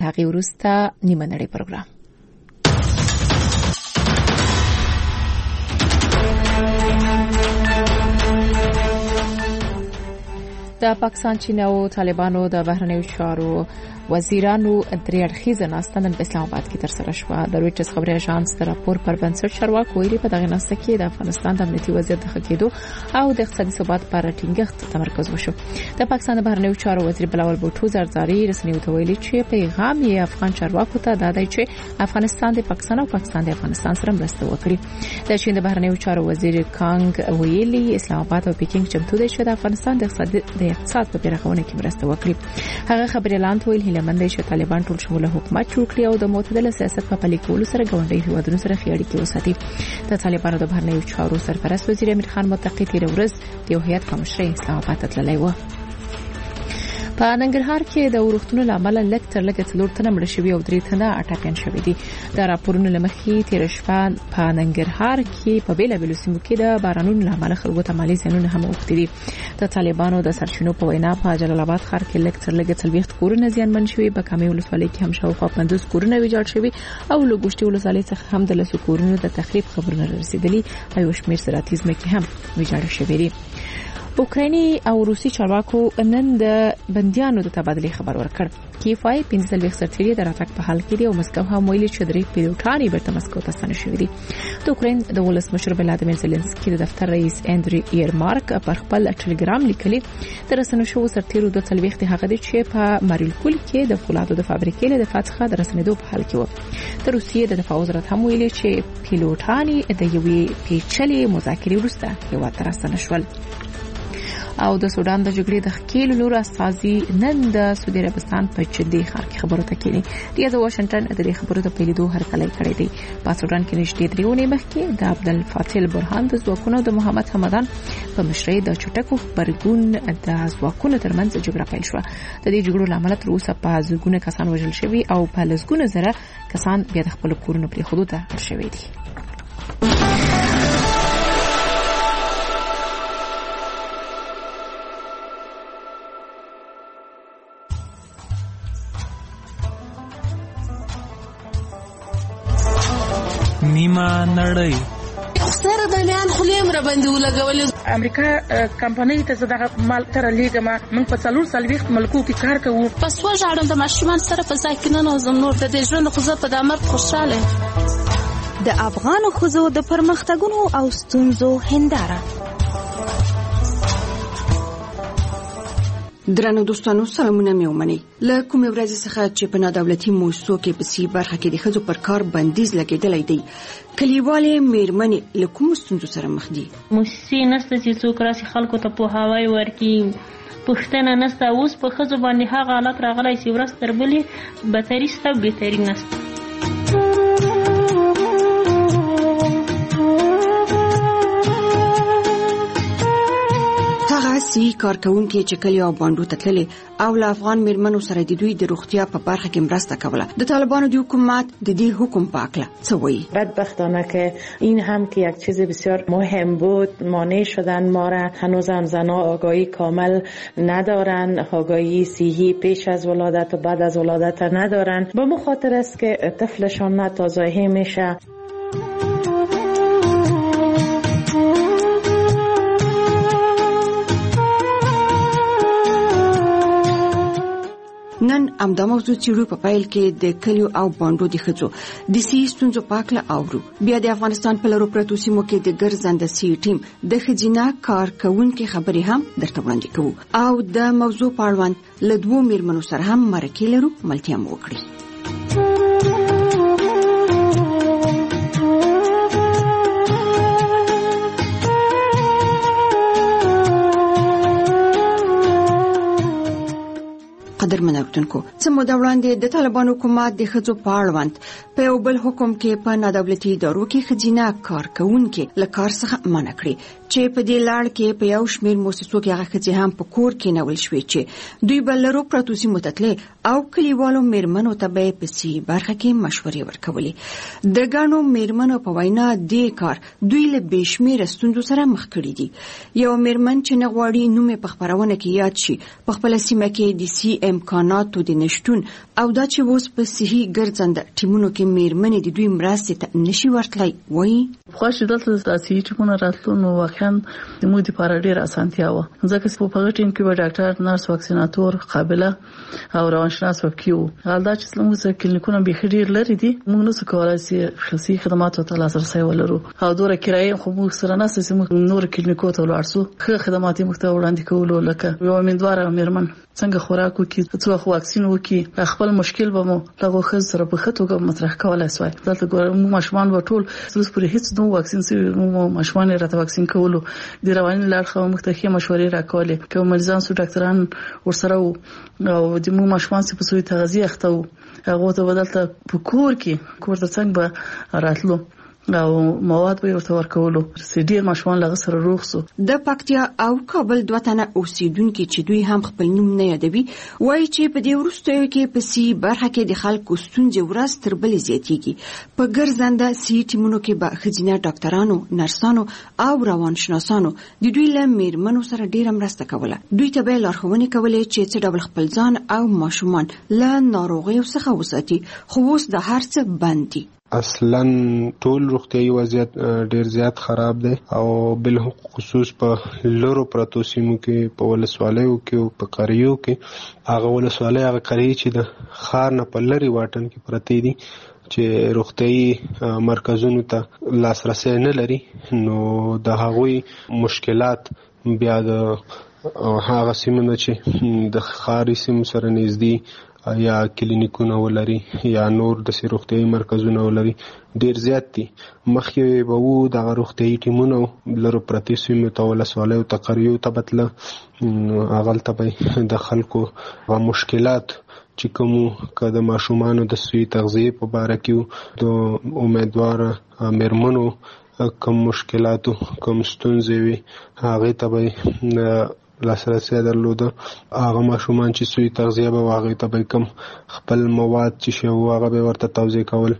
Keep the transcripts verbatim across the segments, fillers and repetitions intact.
هغې وروسته نیمه نړۍ پروګرام. د پاکستان، چین او طالبانو د بهرنیو چارو وزیرانو درې اړخیزه ناسته نن په اسلام آباد کې ترسره شوه. د رویټرز خبري اژانس د راپور پر بنسټ چارواکو ویلي په دغه ناسته کې د افغانستان د امنیتي وضعیت د ښه کېدو او د اقتصادي ثبات پر ټینګښت تمرکز وشو. د پاکستان د بهرنیو چارو وزیر بلاول بوټو زرداری رسنیو ته ویلي چې پیغام یې افغان چارواکو ته دا دی چې افغانستان د پاکستان او پاکستان د افغانستان سره مرسته وکړي. د چین د بهرنیو چارو وزیر کانګ ویلي اسلام آباد او پیکینګ چمتو دي چې د افغانستان د اقتصاد د اقتصاد په پیاوړتیا کې مرسته وکړي. هغه خبري اعلان ویل هیله چې طالبان ټول شموله حکومت جوړ کړي او د معتدل سیاست په پلي کولو سره ګاونډي هیوادونو سره ښې اړیکې وساتي. د طالبانو د بهرنیو چارو سرپرست وزیر امیر خان متقی تیر ورځ د یو هیئت په مشرۍ اسلام آباد ته تللی و. په ننګرهار کې د ورښتونو لامل لږ تر لږه څلور تنه مړه شوي او درې تنه اټکان شوي دي. د راپورونو لمخې تیر شپه په ننګرهار کې په بیلابیلو سیمو کې د بارانونو لامل خلکو ته مالي زیانونه هم اوښتي دي. د طالبانو د سرچینو په وینا په جلال آباد ښار کې لږ تر لږه څلوېښت کورونه زیانمن شوي، په کامې ولسوالۍ کې هم شاوخوا پنځوس کورونه ویجاړ شوي او له ګوشتي ولسوالۍ څخه هم د لسو کورونو د تخریب خبرونه رسیدلي او یو شمېر زراعتي ځمکې هم ویجاړ شوي دي. اوکرایني او روسي چارواکو نن د بنديانو د تبادلې خبر ورکړ. کیفای پنځه څلوېښت سرتیري د راتګ په حال کې دي او مسکو هم ویلي چې درې پیلوټان یې بیرته مسکو ته ستانه شوي دي. د اوکراین د ولسمشر ولادیمیر زيلنسکي د دفتر رئیس اندري ایرمارک پر خپل ټلګرام لیکلي د رسنیو شو سرتیرو د څلوېښت هغه دي چې په ماریوپول کې د فولادو د فابریکې له دفاع څخه د رسنیدو په حال کې و. د روسیې د دفاع وزارت هم ویلي چې پیلوټان د یوې پیچلې مذاکرې وروسته هیواد ته راستانه شول. او د سودان د جګړې د ښکېلو نور استازي نن د سعودي عربستان په جدي ښار کې خبرو ته کېني. د واشنگټن د دې خبرو ته پیلېدو هرکلی کړی دی. په سودان کې نږدې درې اونۍ مخکې د عبدالفتاح البرهان د ځواکونو د محمد حمدان په مشرۍ د چټکو خبرګون د ځواکونو ترمنځ جګړه پیل شوه. د دې جګړو لامل تر اوسه په زرګونه کسان وژل شوي او په لسګونه زره کسان بیا د خپل کورونو پرېښودو ته اړ شوي دي. نیمه نړۍ سره د لیان خلیم را باندې ولګول. امریکا کمپنۍ ته زداغه مال تر لیګما من په څلور سلويخت ملکو کې کار کوو. پس و ژړم د ماشومان سره په ځکه نه زم نور د ژوند خو زه په دمر خوشاله. د افغان خوځو د پرمختګونو او ستونزو هنداره. درنو دوستانو سلامونه مې ومني. له کومې ورځې څخه چې په نادولتي موسسو کې په سی برخه کې د ښځو پر کار بندیز لګېدلی دی، کلیوالې میرمنې له کومو ستونزو سره مخ دي؟ موسسې نشته چې څوک راسي خلکو ته پوهاوی ورکړي، پوښتنه نشته. اوس په ښځو باندې هغه حالت راغلی چې ورځ تر بلې بدتري شته او بهتري نشته. سی کارکونکي چې کلی او باندو تتللي او له افغان میرمنو سره د دوی د روغتیا په برخه کې مرسته کوله. د طالبانو د حکومت د دې حکم په اړه څه وایي؟ بدبختانه که این هم که یک چیز بسیار مهم بود مانع شدن ما را. هنوز هم زنها آگاهی کامل ندارن، آگاهی صحی پیش از ولادت و بعد از ولادت ندارن. به مخاطر است که طفلشان ناتازایی میشه. نن امدا موضوع چیرو په پایل کې د کلیو او باندو د ښځو د سی ستونزو پاکله اورو. بیا د افغانستان په لرو پرتو سیمو کې د ګرځنده سی ټیم د ښځینه کارکونکو خبرې هم درته وړاندې کوو او د موضوع په اړوند له دوو میرمنو سره هم مرکې لرو. ملتیا مو وکړي. قدرمن اورېدونکو، څه موده وړاندې د طالبانو حکومت د ښځو په اړوند په یو بل حکم کې په نادولتي ادارو کې ښځینه کارکونکي له کار څخه منع کړي چې په دې لړ کې په یو شمېر مؤسسو کې هغه ښځې هم په کور کې نول شوې چې دوی به لرو پرتو سیمو ته تللې او کلیوالو میرمنو ته به په سی برخه کې مشورې ورکولې. د ګڼو میرمنو په وینا دې کار دوی له بې شمېره ستونزو سره مخ کړي دي. یو میرمن چې نه غواړي نوم یې په خپرونه کې یاد شي په خپله سیمه کې د سی ام امکاناتو د نشټون او دا چې اوس په صحي ګرځنده ټیمونو کې میرمنې د دوی مرستې ته نشي ورتلای وایي خوښ دلته د صحي ټیمونو راتلو نو واقعا د موږ لپاره ډیر اسانتیا و ځکه په هغه ټیم کې به ډاکټر نرس واکسیناتور قابله او روانشناس وکیو حال دا چې موږ کلینیکونه به ډیر لري دي موږ نو څه کولای شي خصوصي خدماتو ته لاسرسي ولرو او دوره کرایه خو موږ سره نه سې موږ نور کلینیکو ته ولاړ شو خو خدمات موږ ته وړاندې کولو لکه یو امیدوار میرمن څنګه خوراک وکړي څو خو واکسین وکړي خپل مشکل به مو دغه خز سره په خطوګه مطرح کولای شوی دلته ګورم ماشومان به ټول اوس پر هیڅ نو واکسین سي مو ماشومان راته واکسین کولو د رواني لار خو مختلفه مشورې راکولې کوم مریضان سو ډاکټران ورسره او د مو ماشومان سي په سوی تغذیه اخته هغه ته بدلته په کور کې کور ته څنګه به راتلو او مواد به ورته ورکولو سیډیر ماشومان لغه سره روغ سو د پکتیا او کابل دوه تنه اوسیدونکو چې دوی هم خپل نوم نه یادوي وایي چې په دې وروستیو کې په سی برخه کې د خلکو ستونزې ورځ تر بلې زیاتېږي په ګرځنده سی ټیمونو کې به ښځینه ډاکټرانو نرسانو او روانشناسانو د دوی له میرمنو سره ډیره مرسته کوله دوی ته به لارښوونې کولې چې څه ډول خپل ځان او ماشومان له ناروغیو څخه وساتي خو اوس د هر څه بند دي اصلا ټول روغتیايي وضعیت ډیر زیات خراب دی او بل خصوص په لورو پرتو سیمو کې په ولسوالیو کې او په قریو کې هغه ولسوالۍ هغه قریه چې د خار نه په لری واټن کې پرتی دي چې روغتیايي مرکزونو ته لاسرسي نه لري نو د هغوی مشکلات بیا د هغه سیمه چې د خاري سیمو سره نږدې یا کلینیکونه ولري یا نور د روغتیايي مرکزونه ولري ډیر زیات دي مخکې به وو د روغتیايي ټیمونو لرو پرتی سیمو ته ولسوالیو ته قریو ته بتله هغلته به د خلکو غو مشکلات چې کوم که د ماشومانو د صحي تغذیه په باره کې د امیدوار میرمنو کوم مشکلاتو کوم ستونزې وي هغه ته به لاسرسي درلوده هغه ماشومان چې صحي تغذیه به هغه ته به کم خپل مواد چې شی هغه به ورته توزیع کول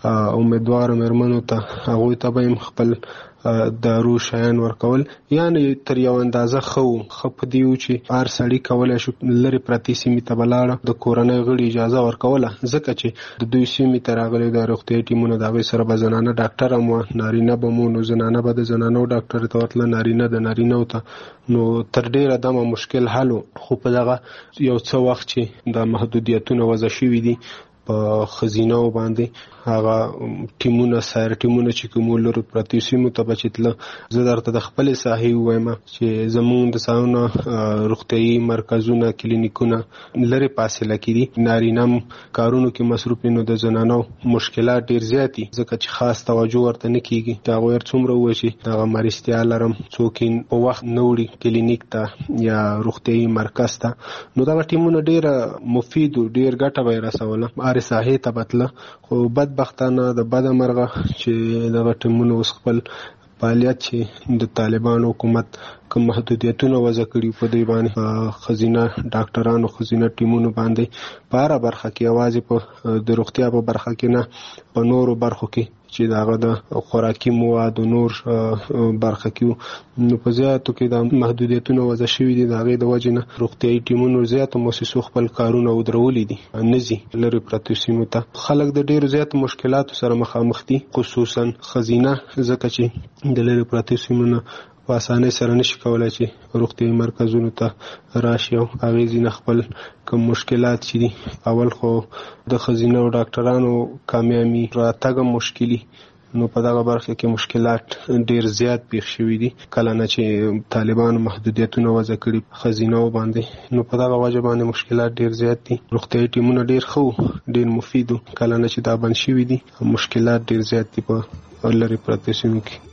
امیدوار میرمنو ته هغه ته به خپل دارو شیان ورکول یعنی تر یو اندازه خو خپ دیو چې هر سړی کولای شو لری پرتی سیمې ته بلاړه د کورنۍ غړي اجازه ورکوله ځکه چې د دوی سیمې ته راغلي د روغتیايي ټیمونو د هغوی سره به زنانه ډاکټر هم نارینه به مو نو زنانه به د زنانو ډاکټر ته ورتله نارینه د نارینه ته نو تر ډیره دمه مشکل حل خو په دغه یو څه وخت چې د محدودیتونو وضع شوي دي په خزینه باندې هغه ټیمونه سایر ټیمونه چې کوم لري پرتی سیمو ته بچتله زه درته د خپل صحیح وایم چې زمون د ساونه روغتيایي مرکزونه کلینیکونه لري فاصله کړي نارینم کارونو کې مصروف نو د زنانو مشکلات ډیر زیاتی ځکه چې خاص توجه ورته نه کیږي دا غوړ څومره وشي دا مرستیا لرم څوکین په وخت نوړي کلینیک ته یا روغتيایي مرکز ته نو دا ټیمونه ډیر مفید ډیر ګټه به رسوله اره صحیح ته بتله خو بدبختانه د بد مرغه چې د ټیمونو وس خپل فعالیت چې د طالبان حکومت کوم محدودیتونه وضع کړي په دی باندې خزینه ډاکټرانو خزینه ټیمونو باندې په هر برخه کې आवाज په د روغتیا په برخه کې نه په نورو برخو کې چې داغه د خوراکي مواد او نور برخه کې نو په زیاتو کې د محدودیتونو وضع شوي دي داغه د وجنه روغتيایي ټیمونو زیات مؤسسو خپل کارونه ودرولې دي نزي لری پرتو سیمو ته خلک د ډیرو زیات مشکلاتو سره مخامخ دي خصوصا خزینه ځکه چې د لری پرتو سیمو په اسانه سره نشي کولای چې روغتيایي مرکزونو ته راشي او هغه ځین خپل کوم مشکلات چې دي اول خو د خزینه او ډاکټرانو کامیابی راتګ مشکلی نو په دغه برخه کې مشکلات ډیر زیات پیښ شوي دي کله نه چې طالبان محدودیتونه وضع کړي خزینه باندې نو په دغه وجه باندې مشکلات ډیر زیات دي روغتيایي ټیمونه ډیر خو ډیر مفید کله نه چې دا بند شوي دي مشکلات ډیر زیات دي په لری پرته سیمو کې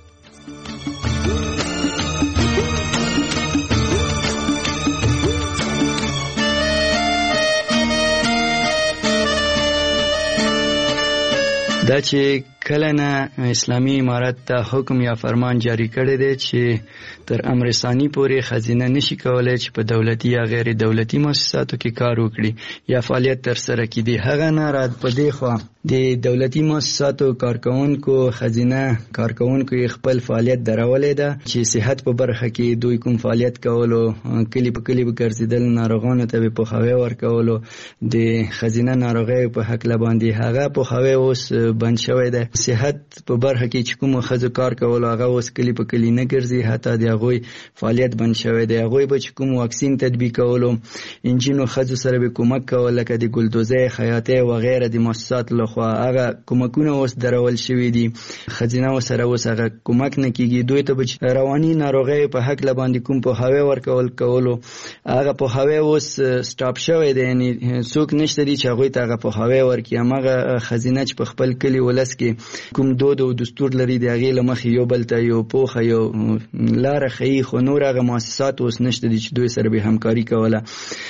دا چې کله نه اسلامي امارت ته حکم یا فرمان جاری کړی دی چې تر امر ثانی پورې خزینه نشي کولای چې په دولتي یا غیر دولتي مؤسساتو کې کار وکړي یا فعالیت تر سره کړي. هغه نه را په دې خوا د دولتي مؤسساتو کارکونکو خزینه کارکونکو خپل فعالیت درولې ده چې صحت په برخه کې دوی کوم فعالیت کولو، کلی په کلی ګرځیدل، ناروغانو ته په خواوې ورکولو، د خزینه ناروغي په حق لباندې هغه په خواوې اوس بند شوی ده. صحت په برخه کې چې کوم خزو کار کولو هغه اوس کلی په کلی نه ګرځي، حتی د هغوی فعالیت بند شوی دی. هغوی به چې کوم واکسین تطبیق کولو، انجینو خزو سره به کومک کول لکه د ګلدوزي، خیاطۍ و غیره د مؤسسات لخوا هغه کومکونه اوس درول شوی دي. خزینه سره اوس هغه کومک نه کیږي. دوی ته به رواني ناروغي په حق لباندې کوم په هوا ورکول کولو هغه په هوا اوس سټاپ شوی دی، یعنی څوک نشته دي چې هغه ته هغه په هوا ورکي. هغه خزینه چې په خپل کلی ولس کې کوم دود او دستور لري د هغې له مخې یو بل ته یو پوخه یو لاره ښیي، خو نور هغه مؤسسات اوس نشته دي چې دوی سره به همکاري کوله.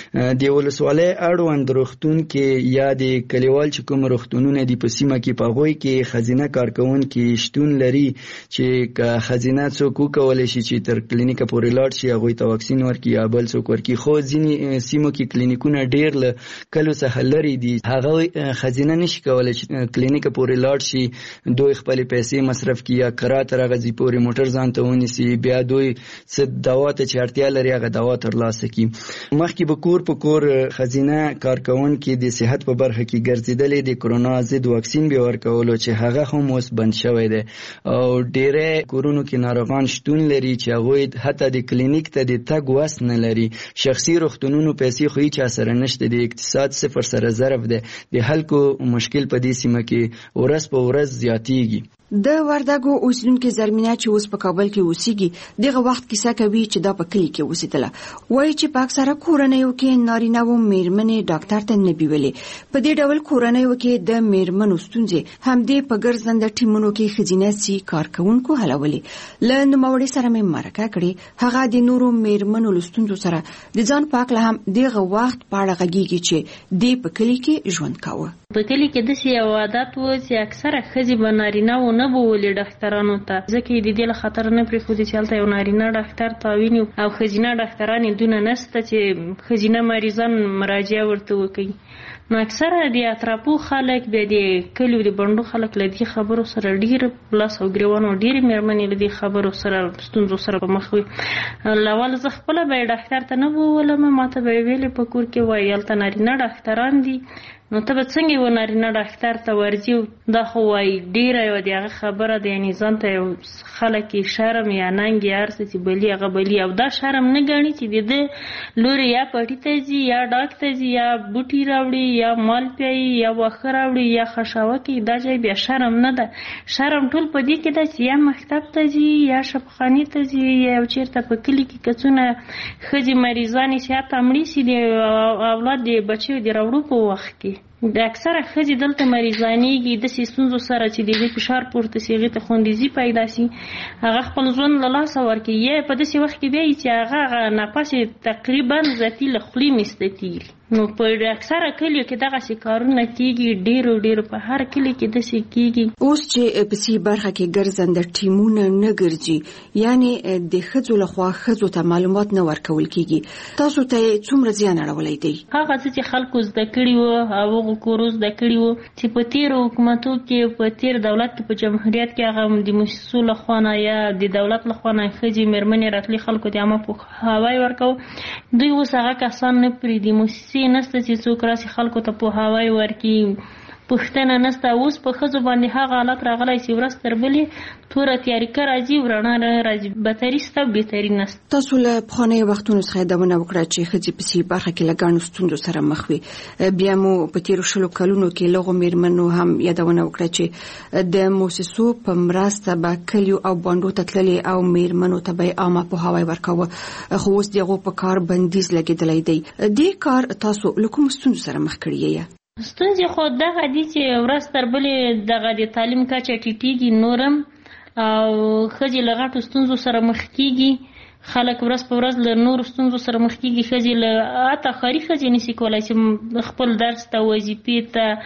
د ولسوالۍ اړوند روغتون کې یا د کلیوال چې کوم روغتونونه دي په سیمه کې په هغوی کې خزینه کارکونکي شتون لري چې که خزینه څوک وکولی شي چې تر کلینیکه پورې لاړ شي هغوی ته واکسین ورکړي یا بل څوک ورکړي. خو ځینې سیمو کې کلینیکونه ډېر له کلو څخه لرې دي، هغه خزینه نشي کولی چې کلینیکه پورې لاړ شي، دوی خپلې پیسې مصرف کړي یا کرا تر هغه ځای پورې موټر ځان ته ونیسي، بیا دوی څه دوا ته چې اړتیا لري هغه دوا ترلاسه کړي. مخکې به کور په کور خزینه کارکونکي د صحت په برخه کې ګرځېدلې، د کرونا ضد واکسین به ورکولو چې هغه هم اوس بند شوی دی او ډېری کورونو کې ناروغان شتون لري چې هغوی حتی د کلینیک ته د تګ وس نه لري. شخصي روغتونونو پیسې خو هیچا سره نشته، د اقتصاد صفر سره ضرب دی. د خلکو مشکل په دې سیمه کې ورځ په ورځ زیاتیږي. د وردګو اوسیدونکو زرمینه چې اوس په کابل کې اوسېږي دغه وخت کیسه کوي چې دا په کلی کې اوسېدله. وایي چې په اکثره کورنیو کې نارینه و میرمنې ډاکټر ته نه بیولې. په دې ډول کورنیو کې د میرمنو ستونزې همدې په ګرځنده ټیمونو کې ښځینه سي کارکونکو حلولې. له نوموړي سره مې مرکه کړې، هغه د نورو میرمنو له ستونزو سره د ځان په هکله هم دغه وخت په اړه غږېږي چې دې په کلي کې ژوند کاوه. په کلي کې داسې یو عادت و چې اکثره ښځې به نارینه و نه بولي ډاکټرانو ته، ځکه یې د دې له خطر نه پرېښودې چې هلته یو نارینه ډاکټر تعویني او ښځینه ډاکټران یې دونه نشته چې ښځینه مریضان مراجعه ورته وکړي. نو اکثره د اطرافو خلک بیا د کلیو د بڼډو خلک له دې خبرو سره ډېر لاس او ګرېوان او ډېرې مېرمنې له دې خبرو سره ستونزو سره په مخ وي. اول زه خپله به یې ډاکټر ته نه بولم، ما ته به یې ویلې په کور کې وایي هلته نارینه ډاکټران دي، نو ته به څنګه یو نارینه ډاکټر ته ورځي؟ دا خو وایي ډېره یوه د هغه خبره ده، یعنې ځان ته یو خلک یې شرم یا ننګ یا هر څه چې بلي هغه بلي، او دا شرم نه ګڼي چې د ده لورې یا پټي ته ځي یا ډاک ته ځي یا بوټي راوړي یا مال پیایي یا واښه راوړي یا خشاوه کوي. دا ځای بیا شرم نه ده. شرم ټول په دې کې ده چې یا مکتب ته ځي یا شفاخانې ته ځي یا یو چېرته په کلي کې که څونه ښځې مریضانې چې حتی مړې شي د اولاد د بچیو د راوړو په وخت کې. د اکثره ښځې دلته مریضانېږي داسې ستونزو سره چې د هغې فشار پورته شي، هغې ته خوندیزي پیدا شي، هغه خپل ژوند له لاسه ورکوي. یا په داسې وخت کې بیا چې هغه هغه نفس یې تقریبا ذاتي له خولې میسته کېږي. نو په اکثره کلیو کې دغسې کارونه کېږي، ډېرو ډېرو په هر کلي کې داسې کېږي. اوس چې په سي برخه کې ګرځنده ټیمونه نه ګرځي، یعنې د ښځو لخوا ښځو ته معلومات نه ورکول کېږي، تاسو ته یې څومره زیان اړولی دی؟ هغه څه چې خلکو زده کړي وو او هغو کورو زده کړي وو چې په تېرو حکومتو کې په تېر دولت کې په جمهوریت کې هغه د موسسو لخوا نه یا د دولت لخوا نه ښځې مېرمنې راتلې خلکو ته عامه پوهاوی ورکوو. دوی اوس هغه کسان نه پرېږدي، موسسې نسته چې څوک راسي خلکو ته پوهاوی ورکړي، پوښتنه نسته. اوس په ښځو باندې هغه حالت راغلی چې ورځ تر بلې توره تیاریکه راځي، رڼا راځي، بهتري شته بهتري نسته. تاسو له پخوانیو وختونو څخه یادونه وکړه چې ښځې په سي برخه کې له ګڼو ستونزو سره مخ وي. بیا مو په تېرو شلو کلونو کې له هغو مېرمنو هم یادونه وکړه چې د موسسو په مرسته به کلیو او بانډو ته تللې او مېرمنو ته به یې عامه پوهاوی ورکاوه، خو اوس د هغو په کار بندیز لګېدلی دی. دې کار تاسو له کومو ستونزو سره مخ کړي یې؟ ستونزې خو دغه دي چې ورځ تر بلې دغه د تعلیم کچه ټیټېږي نورم او ښځې له غټو ستونزو سره مخ کېږي. خلک ورځ په ورځ له نورو ستونزو سره مخ کېږي. ښځې له حتی ښاري ښځې نشي کولی چې خپل درس ته، وظیفې ته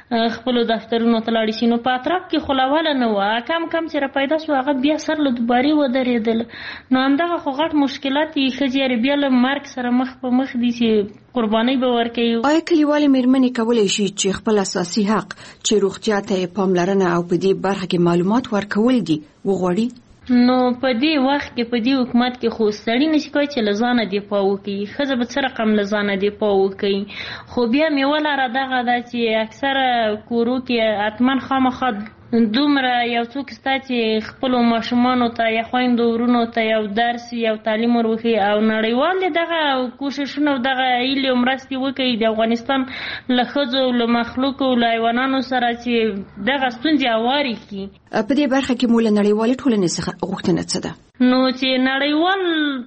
خپل دفترونو ته لاړ شي. نو په اطراف کې خلاواله نه و، کم کم چې را پیدا شو هغه بیا سر له دوباري ودرېدل. نو همدغه خو غټ مشکلات یې ښځې بیا له مرګ سره مخ په مخ دي چې قربانۍ به ورکوي. آیا کلیوالې مېرمنې کولی شي چې خپل اساسي حق چې روغتیا ته پاملرنه او په دې برخه کې معلومات ورکول دي وغواړي؟ نو په دې وخت کې په دې حکومت کې خو سړی نشي کولی چې له ځانه دفاع وکړي، ښځه به څه رقم له ځانه دفاع وکړي. خو بیا مې ولاره دغه ده چې اکثره کورو کې حتما خامخا دومره یو څوک ستا چې خپلو ماشومانو ته یا خویندو ورونو ته یو درس یو تعلیم ورخي او نړیوال دغه کوششونه او دغه هیلې او مرستې وکړي د افغانستان له ښځو له مخلوقو له حیوانانو سره چې دغه ستونزې هوارې کړي. په دې برخه کې مو له نړیوالې ټولنې څخه غوښتنه څه ده؟ نو چې نړیوال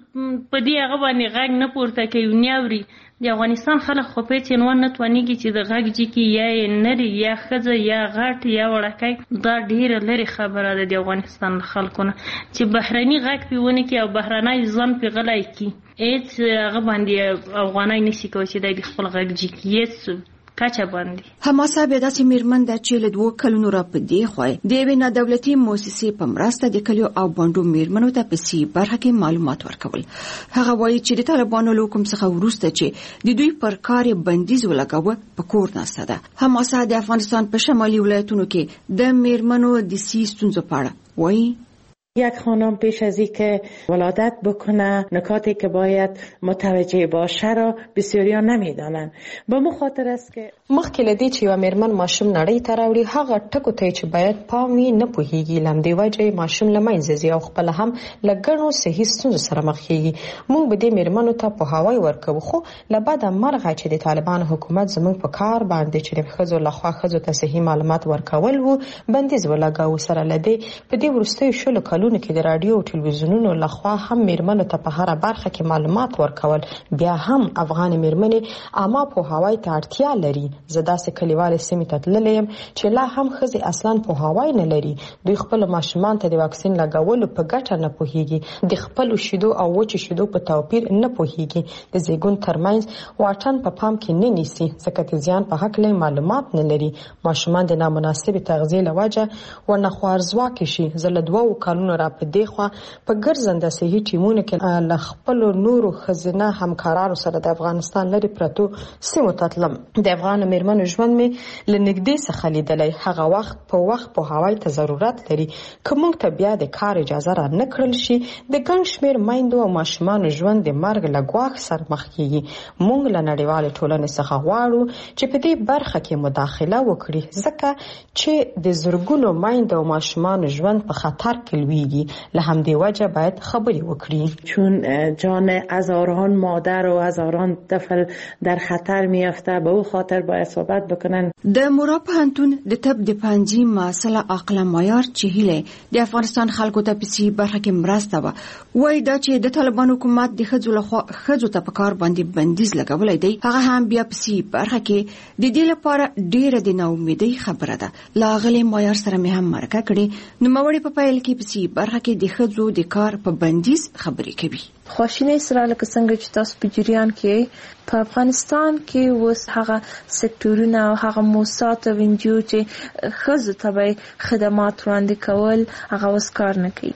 په دې هغه باندې غږ نه پورته کوي نه اوري. د افغانستان خلک خو په چنوان نه توانېږي چې د غږ جکي یا یې نري یا ښځه یا غټ یا وړکی، دا ډېره لرې خبره ده د افغانستان خلکو نه چې بهرني غږ پې ونه کړي او بهرنی ځان پې غلی کړي. هېڅ هغه باندې افغانی نشي کولی چې دی د خپل غږ جکي هېڅ کچه باندې. حماسه بیا داسې مېرمن ده چې له دوو کلونو را په دې خوا د یوې نادولتي موسسې په مرسته د کلیو او بانډو مېرمنو ته په سي برخه کې معلومات ورکول. هغه وایي چې د طالبانو له حکم څخه وروسته چې د دوی پر کار بندیز ولګاوه په کور ناسته ده. حماسه د افغانستان په شمالي ولایتونو کې د مېرمنو د سي ستونزو په اړه وایي. یک خانم پیش از اینکه ولادت بکنه نکاتی که باید متوجه باشه را بسیاریا نمیدانند. به مو خاطر است که مخکې له دې چې یوه مېرمن ماشوم نړۍ ته راوړي هغه ټکو ته چې باید پام یې نه پوهېږي، له همدې وجې یې ماشوم له منځه ځي او خپله هم له ګڼو صحي ستونزو سره مخ کېږي. موږ به دې مېرمنو ته پوهاوی ورکوو، خو له بده مرغه چې د طالبانو حکومت زموږ په کار باندې چې د ښځو لخوا ښځو ته صحي معلومات ورکول وو بندیز ولګاوه. سره له دې په دې وروستیو شلو کلونو کې د راډیو او ټلویزیونونو لخوا هم مېرمنو ته په هره برخه کې معلومات ورکول. بیا هم افغان مېرمنې عامه پوهاوی ته اړتیا لري. زه داسې کلیوالې سیمې ته تللی یم چې لا هم ښځې اصلا پوهاوی نه لري. دوی خپلو ماشومان ته د واکسین لګولو په ګټه نه پوهېږي، د خپلو شیدو او وچې شیدو په توپیر نه پوهېږي، د زیږون ترمنځ واټن په پام کې نه نیسي ځکه د زیان په هکله معلومات نه لري. ماشومان د نامناسبې تغذیې له وجه ورنه خوارځواکې شي. زه له دوو کلونو را په دې خوا په ګرځنده صحي ټیمونو کې له خپلو نورو ښځینه همکارانو سره د افغانستان لرې پرتو سیمو ته تلم. د افغان مېرمنو ژوند مې له نږدې څخه لیدلی. هغه وخت په وخت پوهاوی ته ضرورت لري. که موږ ته بیا د کار اجازه را نه کړل شي د ګڼ شمېر میندو او ماشومانو ژوند د مرګ له ګواښ سره مخ کېږي. موږ له نړیوالې ټولنې څخه غواړو چې په دې برخه کې مداخله وکړي ځکه چې د زرګونو میندو او ماشومانو ژوند په خطر کې لویږي. له همدې وجه باید خبرې وکړي چون جان هزاران مادر و هزاران طفل در خطر میافته. به او خاطر باید صحبت بکنن. د مورا پوهنتون د طب د پنځي مسله عقل معیار چې هیله د افغانستان خلکو ته په سي برخه کې مرسته و وای دا چې د طالبان حکومت د ښځو لخوا ښځو ته په کار باندې بندیز لګولای دی هغه هم بیا په سي برخه کې د دې لپاره ډیره د ناامیدۍ خبره ده. لاغلي معیار سره مې هم مرکه کړې نو موري په پایل کې په سي برخه کې د ښځو د کار په بندیز خبرې کوي. خواشینی سره لکه څنګه چې تاسو په جریان کې په افغانستان کې اوس هغه سکتورونه او هغه موسسات او انجیو چې ښځو ته به خدمات وړاندې کول هغه اوس کار نه کوي.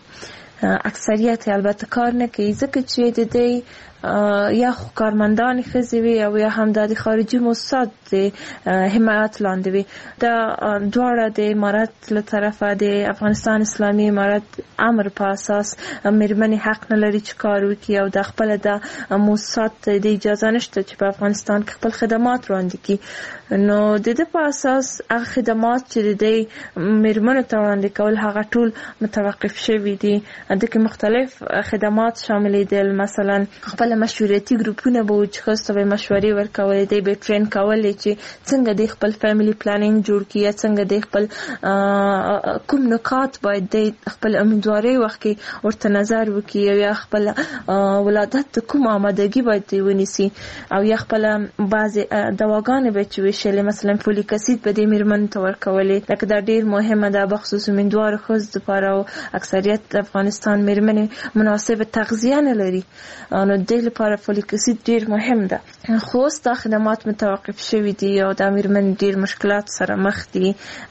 اکثریت البته کار نه کوي ځکه چې د دې یا کارمندان ښځې وي او یا هم د خارجي موسسات د حمایت لاندې وي. دا دواړه د امارت له طرفه د افغانستان اسلامي امارت امر په اساس مېرمنې حق نه لري چې کار وکړي او د خپل د موسسات د اجازه نشته چې په افغانستان کې خپل خدمات وړاندې کړي. نو د دې په اساس هغه خدمات چې د مېرمنو ته وړاندې کول هغه ټول متوقف شوي دي. د کې مختلف خدمات شاملې دي. مثلا خپل مشورتي ګروپونه به چې ښځو ته به مشورې ورکولې دی به ټرین کولې چې څنګه د خپل فیملی پلانینګ جوړ کړي یا څنګه د خپل کوم نکات باید د خپل امیندوارۍ وخت کې ورته نظر وکړي او یا خپل ولادت د کوم آمادګي باید ونیسي او یا خپل بعضې دواګانې به چې ویشلې مثلا فولیک اسید به دې مېرمنو ته ورکولې. لکه دا ډېر مهمه ده بخصوص امیندوارو ښځو دپاره او اکثریت د افغانستان مېرمنې مناسبه تغذیه نه لري. نو دې دوی لپاره فولیک اسید ډیر مهم ده. خو اوس دا خدمات متوقف شوي دي او د میرمن ډیر مشکلات سره مخ دي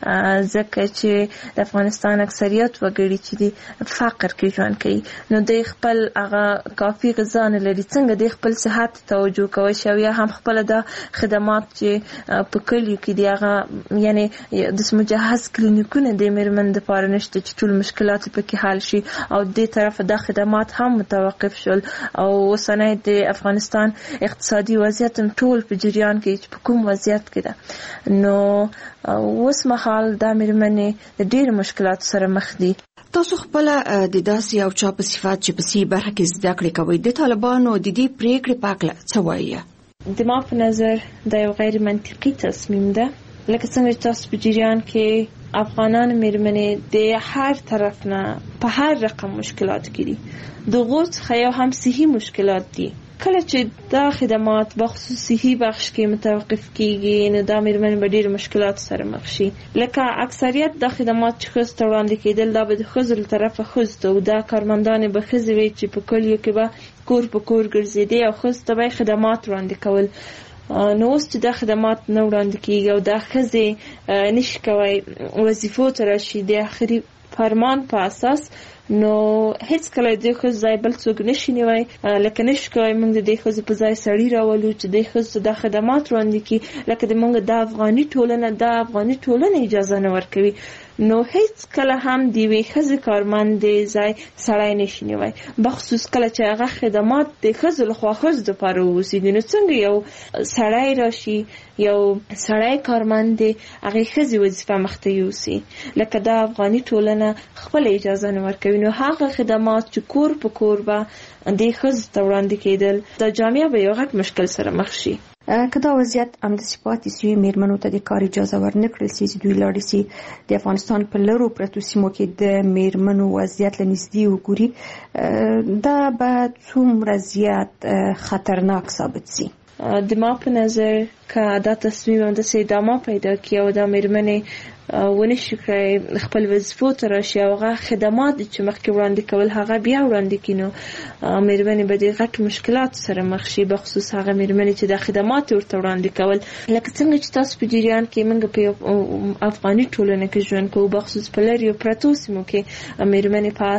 ځکه چې د افغانستان اکثریت وګړي چې دي فقر کې ژوند کوي. نو د خپل هغه کافي غذا نه لري، څنګه د خپل صحت توجه کوي شو یا هم خپل د خدمات چې په کلیو کې دی هغه یعنی د مجهز کلینیکونه د میرمن د لپاره نشته چې ټول مشکلات پکې حل شي او د طرف د خدمات هم متوقف شول. او اوسنۍ د افغانستان اقتصادي وضعیت ټول په جریان کې چې په کوم وضعیت کې ده، نو اوس مهال د میرمنې د ډېر مشکلات سره مخ دي. تاسو خپل د داسې او چا په صفات چې په سی برخه کې زده کړې کوي د طالبانو د دې پریکړې په اړه څه وایي؟ د ما په نظر دا یو غیر منطقي تصمیم ده. لکه څنګه چې تاسو په جریان کې افغانان میرمنې د هر طرف نه په هر رقم مشکلات کې دي. دغه څخه یو هم صحي مشکلات دي. کله چې دا خدمات بخصوص صحي بخش کې متوقف کیږي نو دا میرمن به ډېر مشکلات سره مخ شي. لکه اکثریت د خدمات چې ښځو ته وړاندې کېدل دا به د ښځو له طرفه ښځو ته او دا کارمندانې به ښځې وي چې په کلیو کې به کور په کور ګرځېدې او ښځو ته به خدمات وړاندې کول. نو اوس چې دا خدمات نه وړاندې کېږي او دا ښځې نشي کوی وظیفو ته راشي د آخري فرمان په اساس، نو هیڅ کله د ښځو ځای بل څوک نشي نیوی. لکه نشي کوی موږ د دې ښځو په ځای سړي راولو چې د ښځو د خدمات وړاندې کړي. لکه د موږ د افغاني ټولنه د افغاني ټولنه اجازه نه ورکوي، نو هیڅ کله هم د یوې ښځې کارمند ځای سړی نشي نیوی، بخصوص کله چې هغه خدمات د ښځو لخوا ښځو دپاره واوسېږي. نو څنګه یو سړی راشي یو سړی کارمند دی هغې ښځې وظیفه مخته یوسي؟ لکه د افغاني ټولنه خپله اجازه نه ورکوي. نو هغه خدمات چې کور په کور به د ښځو ته وړاندې کېدل د جامعه به یو غټ مشکل سره مخ شي. که دا وضعیت همداسې پاتې سي میرمنو ته د کار اجازه ورنکړل سي چې دوی لاړې سي د افغانستان په لرو پرتو سیمو کې د میرمنو وضعیت له نږدې وګوري، دا به څومره زیات خطرناک ثابت سي؟ د ما په نظر که دا تصمیم همداسې ادامه پیدا کړي او دا میرمنې ونشي کولی خپل وظیفو ته راشي او هغه خدمات چې مخکې وړاندې کول هغه بیا وړاندې کړي، نو میرمنې به د غټ مشکلات سره مخ شي، بخصوص هغه میرمنې چې دا خدمات ورته وړاندې کول. لکه څنګه چې تاسو په جریان کې موږ په افغاني ټولنه کې ژوند کوو، بخصوص په لرې پرتو سیمو کې میرمنې په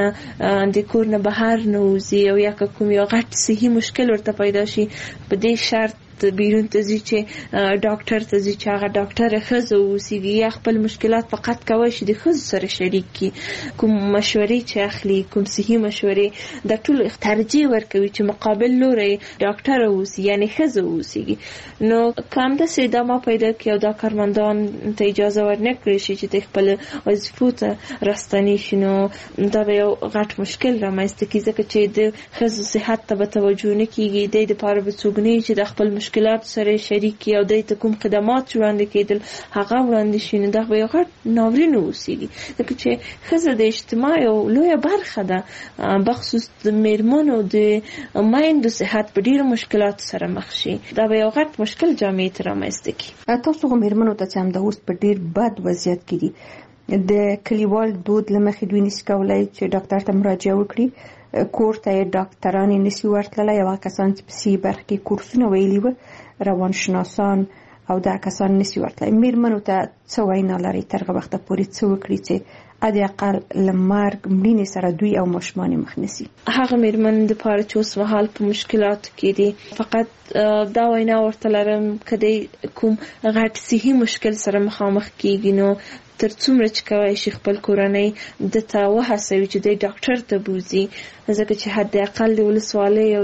اسانه د کور نه بهر نه وځي او یا که کوم یو غټ صحي مشکل ورته پیدا شي په دې شرط بیرون ته ځي چې ډاکټر ته ځي چې هغه ډاکټر ښځه واوسېږي یا خپل مشکلات فقط کوی شي د ښځو سره شریک کړي. کوم مشورې چې اخلي کوم صحي مشورې دا ټول ترجیح ورکوي چې مقابل لوری ډاکټر واوسي یعنی ښځه واوسېږي. نو که همداسې ادامه پیدا کړي او دا کارمندان ته اجازه ورنه کړي شي چې د خپل وظیفو ته راستنې شي، نو دا به یو غټ مشکل رامنځته کړي ځکه چې د ښځو صحت ته به توجه نه کېږي، د دپاره به څوک نه چې د خپل مشکلات سره شریک او د ته کوم خدمات وړاندې کېدل هغه وړاندې شي، نو دا به یو غټ ناورین اوسېږي. ځکه چې ښځه د اجتماع یو لویه برخه ده، بخصوص د میرمنو د میندو صحت په ډېرو مشکلاتو سره مخ شي، دا به یو غټ مشکل جامعې ته رامنځته کړي. تاسو خو میرمنو ته چې همدا اوس په ډېر بد وضعیت کې دي، د کلیوال دود له مخې دوی نشي کولی چې ډاکټر ته مراجعه وکړي، کور ته یې ډاکټران یې نشي ورتللی. یوه کسان چې په سی برخه کې کورسونه ویلي وه روانشناسان او دا کسان نشي ورتللی. میرمنو ته څه وینا لري تر هغه وخته پورې څه وکړي چې ادي اقل له مرګ مړینې سره دوی او ماشومان مخ نشي؟ هغه میرمن دپاره چې اوس مهال په مشکلاتو کې دي فقط دا وینا ورته لرم که د کوم غټ صحي مشکل سره مخامخ کېږي نو تر څومره چې کولی شي خپل کورنۍ د ته وهڅوي چې دی ډاکټر ته بوځي، ځکه چې حد اقل د ولسوالۍ او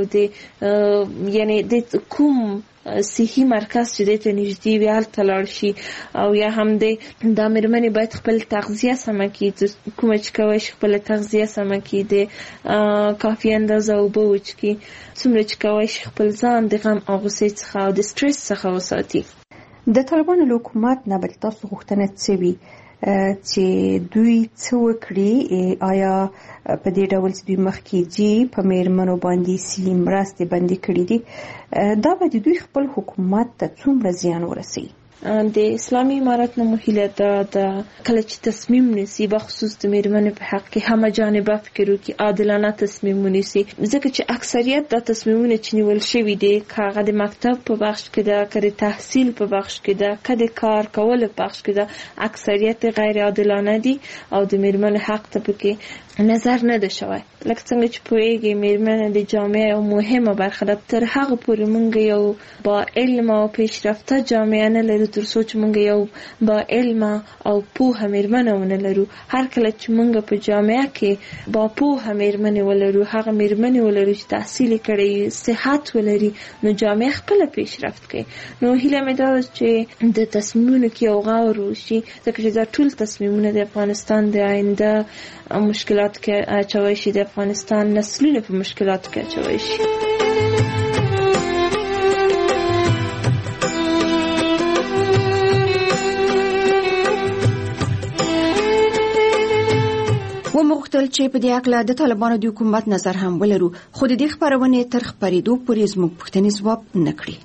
د یعنی د کوم صحي مرکز چې دی ته نږدې وي هلته لاړ شي، او یا هم دی دا میرمنې باید خپل تغذیه سمه کړي، کومه چې کولی شي خپله تغذیه سمه کړي، د کافي اندازه اوبه وڅښي، څومره چې کولی شي خپل ځان د غم او غوسې څخه او د سټرس څخه وساتي. د طالبانو له حکومت نه به تاسو غوښتنه څه وي چې دوی څه وکړي؟ آیا په دې ډول چې دوی مخکې ځي په میرمنو باندې سي مرستې بندي کړي دي، دا به د دوی خپل حکومت ته څومره زیان ورسوي؟ د اسلامي امارت نه مهله ده د کله چې تصمیم نیسي بخصوص د میرمنو په حق کې همه جانبه فکر وکړي، عادلانه تصمیم ونیسي، ځکه چې اکثریت د تصمیمونه چې نیول شوي دي کاغه د مکتب په بخش کې ده، کله تحصیل په بخش کې ده، کله کار کول په بخش کې ده، اکثریت غیر عادلانه دي او د میرمنو حق ته پکې نظر نه ده شوی. لکه څنګه چې پوهیږي میرمن د جامعه یو مهمه برخه ده. تر هغه پورې موږ یو با علم او پیشرفته جامعه نه لرو تر څو چې موږ یو با علم او پوهه میرمن ونه لرو. هر کله چې موږ په جامعه کې با پوهه میرمن ولرو، هغه میرمن ولرو چې تحصیل کړي، صحت ولري، نو جامعه خپل پیشرفت کوي. نو هیله مې ده چې د تصمیمونو کې یو غور وشي، ځکه چې دا ټول تصمیمونه د افغانستان د آینده مشکلات کې اچوي شي، د افغانستان نسلونه په مشکلات کې اچوي شي. و مغتل چې په دې اړه د طالبانو د حکومت نظر هم ولرو، خو د دې خبرونه تر خبرېدو پورې زموږ پوښتنې ځواب نه کړي.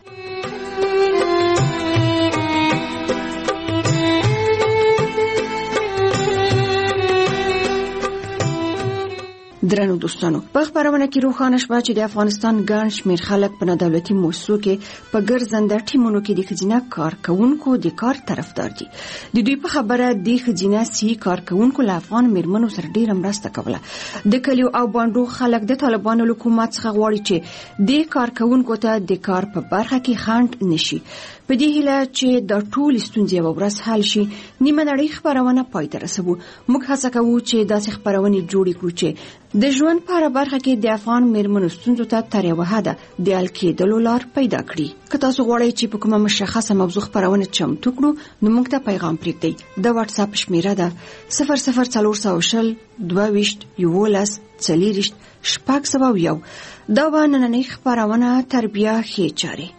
درنو دوستانو، په خبرونه کې روښانه شوه چې د افغانستان ګڼ شمېر خلک په نادولتي مؤسسو کې په ګرځنده ټیمونو کې د ښځینه کارکوونکو د کار طرفدار دي. د دوی په خبره د ښځینه سي کارکوونکو له افغان میرمنو سره ډیره مرسته کوله. د کلیو او بانډو خلک د طالبانو له حکومت څخه غواړي چې د کارکوونکو ته د کار په برخه کې خنډ نشي. په دې هیله چې د ټول ستونزې یو ورځ حل شي، نیمه نړۍ خبرونه پای ته رسوو. موږ هڅه کوو چې داسې خبرونه جوړې کړو چې د ژوند په هر برخه کې د افغان میرمنو ستونزو ته تر یوه حده د حل کېدلو لار پیدا کړي. که تاسو غواړئ چې په کومه مشخصه موضوع خبرونه چمتو کړو، نو موږ ته پیغام پرېږدئ. د واتس اپ شمیره ده صفر صفر څلور سوه شل دوه ویشت یولس څلېرویشت شپږ سوه یو. دا به نننۍ خبرونه تر بیا ښې چارې.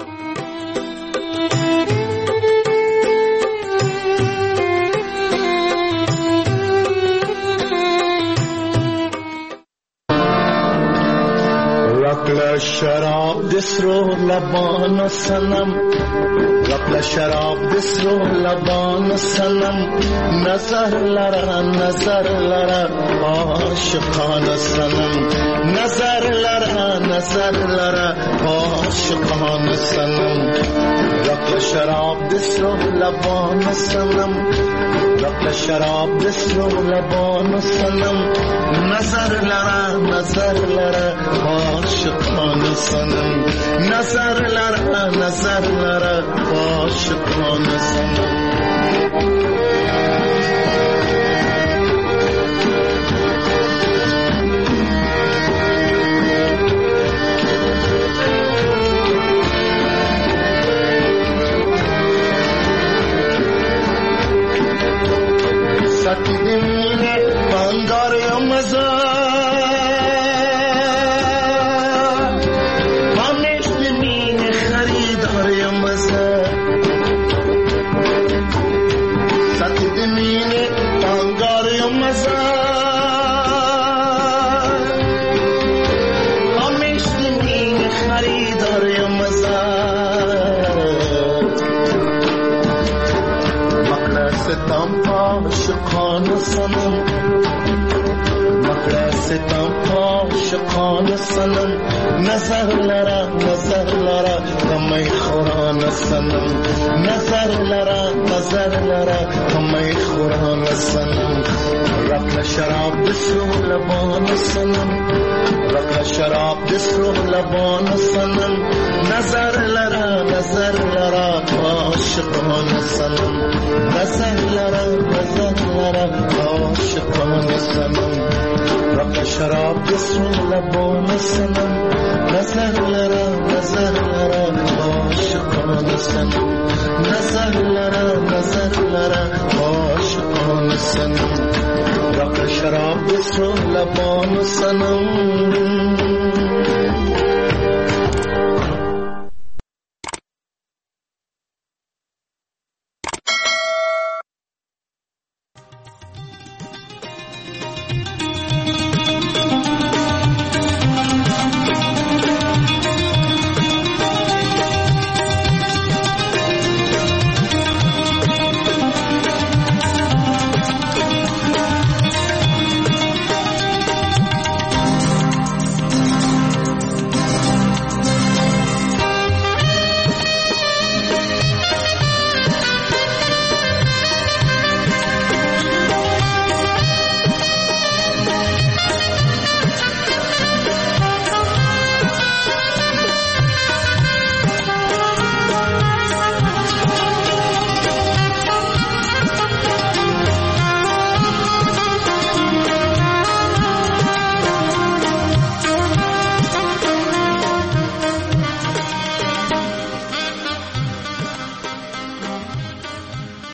شراب دسرو لبان سنم، رقل شراب دسرو لبان سنم، نظر لرا نظر لرا عاشقان سنم، نظر لرا نظر لرا عاشقان سنم، رقل شراب دسرو لبان سنم، رقل شراب دسرو لبان سنم، نظر لرا نظر لرا عاشقان سنم، نظر لرا نظر لرا عاشقان سنم. ساتی دمینه بانگار یا مزا پامش دمینه خریدار یا مزا ساتی دمینه بانگار یا مزا پامش دمینه خریدار یا مزا ستم عاشقان سنم، مکر ستم عاشقان سنم، نظر لرا نظر لرا کمی خوران سنم، نظر لرا نظر لرا کمی خوران سنم، رقل شراب دسرو لبان سنم، رقل شراب دسرو لبان سنم، نظر لرا نظر لرا عاشقان سنم، نظر لرا نظر لرا عاشقان سنم، رقل شراب دسرو لبان سنم، نظر لرا نظر لرا عاشقان سنم، نظر لرا نظر لرا عاشقان سنم، رقل شراب دسرو لبان سنم.